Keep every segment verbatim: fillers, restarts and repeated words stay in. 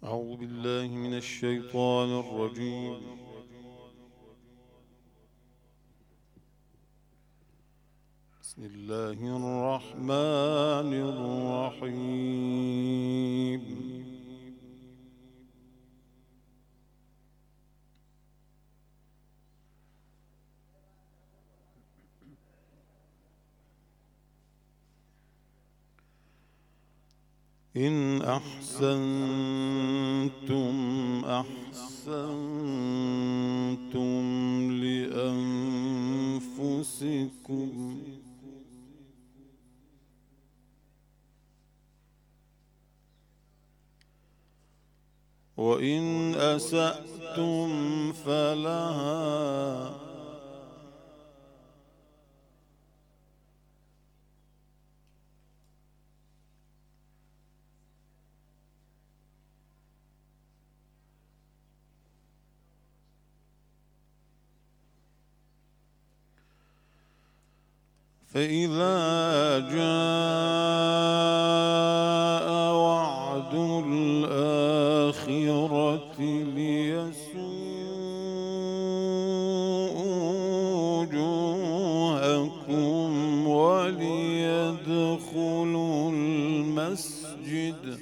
أعوذ بالله من الشيطان الرجيم. بسم الله الرحمن الرحيم. إن أحسنتم أحسنتم لأنفسكم، وإن أسأتم فلها، فإذا جاء وعد الآخرة ليسوءوا وجوهكم وليدخلوا المسجد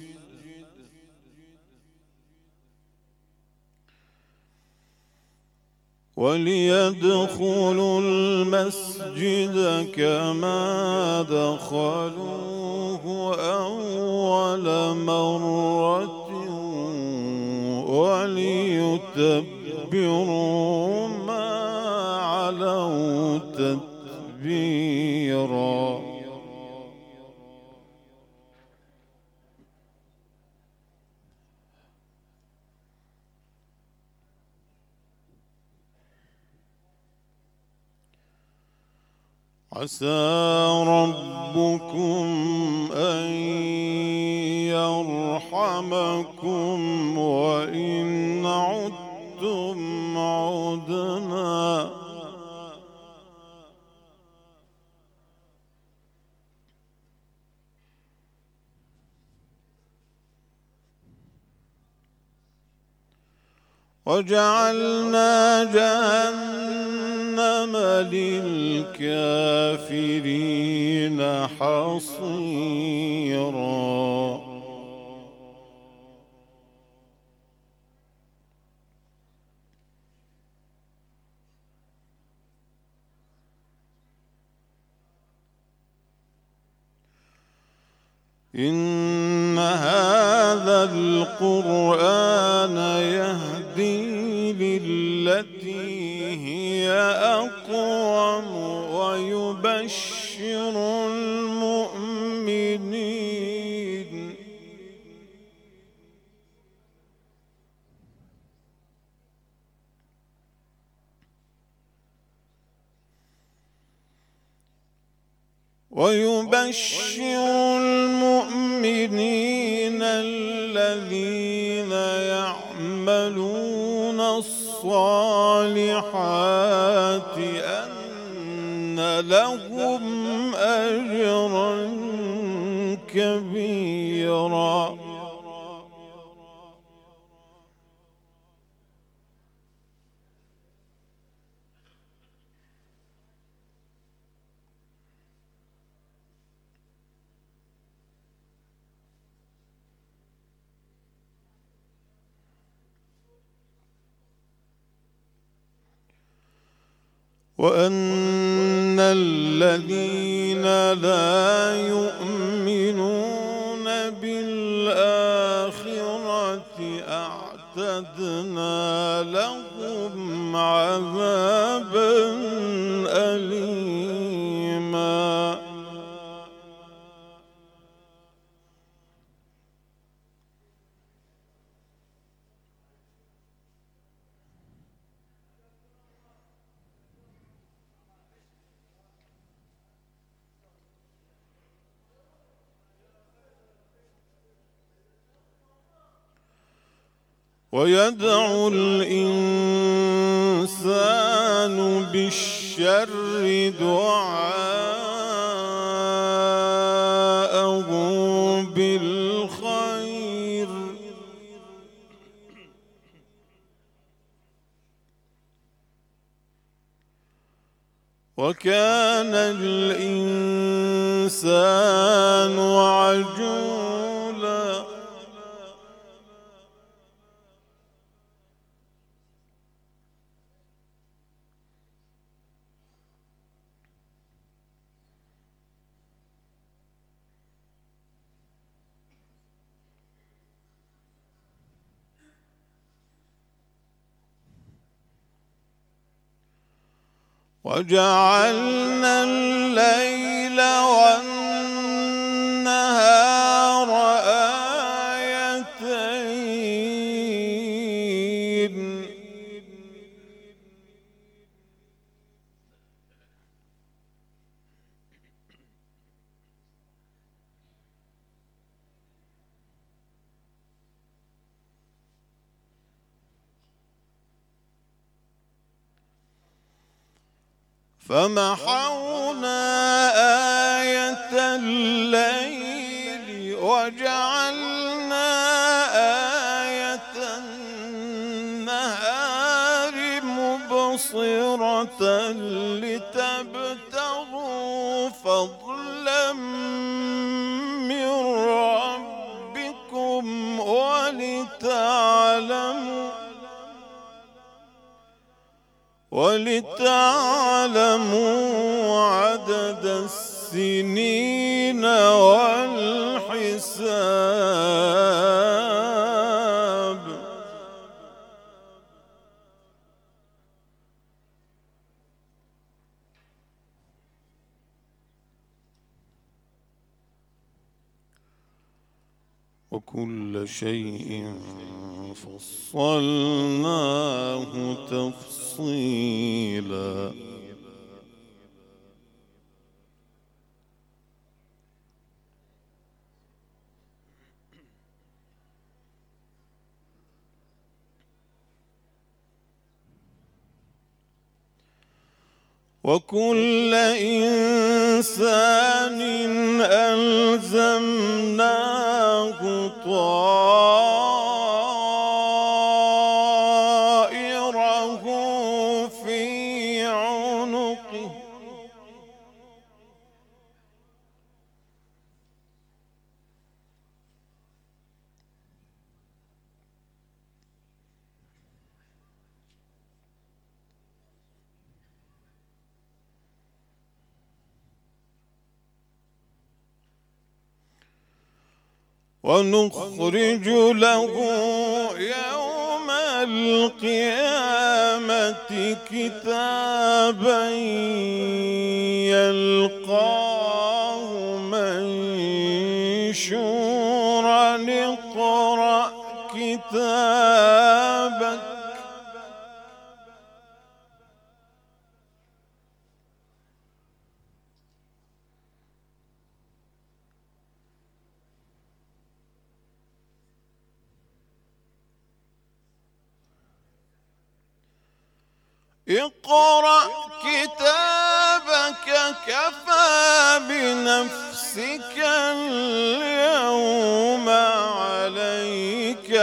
وليدخلوا المسجد كما دخلوه أول مرة وليتبروا ما علوا تتبيرا. عسى ربكم أن يرحمكم وإن عدتم عدنا، وجعلنا جهنم للكافرين حصيرا. إن هذا القرآن يهدي للتي هي أقوم ويبشر المؤمنين ويبشر المؤمنين الذين يعملون الصالحات أن لهم أجرا كبيرا. وأن الذين لا يؤمنون بالآخرة أعتدنا لهم عذابا أليما. ويدعو الإنسان بالشر دعاءه بالخير وكان الإنسان عجولا وجعلنا الليل والنهار آيتين فمحونا آية الليل وجعلنا آية النهار مبصرة لتبتغوا فضلا من ربكم ولتعلموا ولتعلموا عدد السنين والحساب وكل شيء فصلناه تفصيلا وكل إنسان ألزمناه طائره في عنقه ونخرج له يوم القيامة كتابا يلقاه منشورا اقرأ كتابك اقرأ كتابك كفى بنفسك اليوم عليك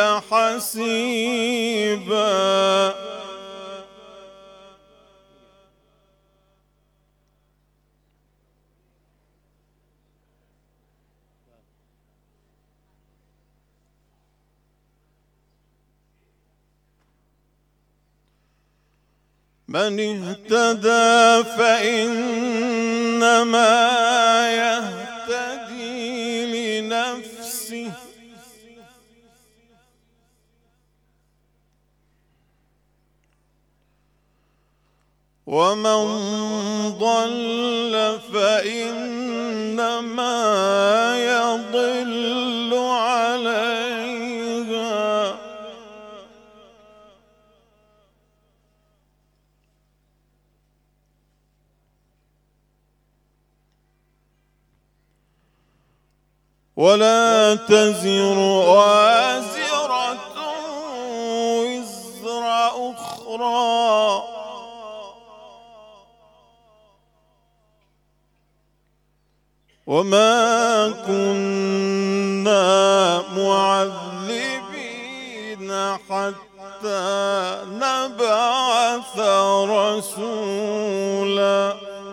حسيبا من اهتدى فإنما يهتدي لنفسه ومن ضل فإنما يضل عليها ولا تزر وازرة وزر أخرى وما كنا معذبين حتى نبعث رسولا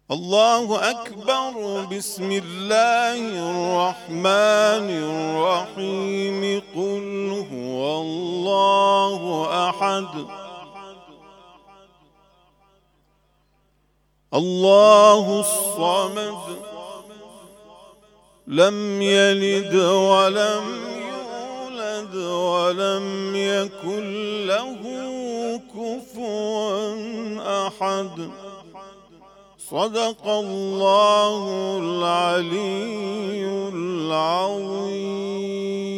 الله أكبر. بسم الله الرحمن الرحيم. قل هو الله أحد الله الصمد لم يلد ولم يولد ولم يكن له كفوا أحد. صدق الله العلي العظيم.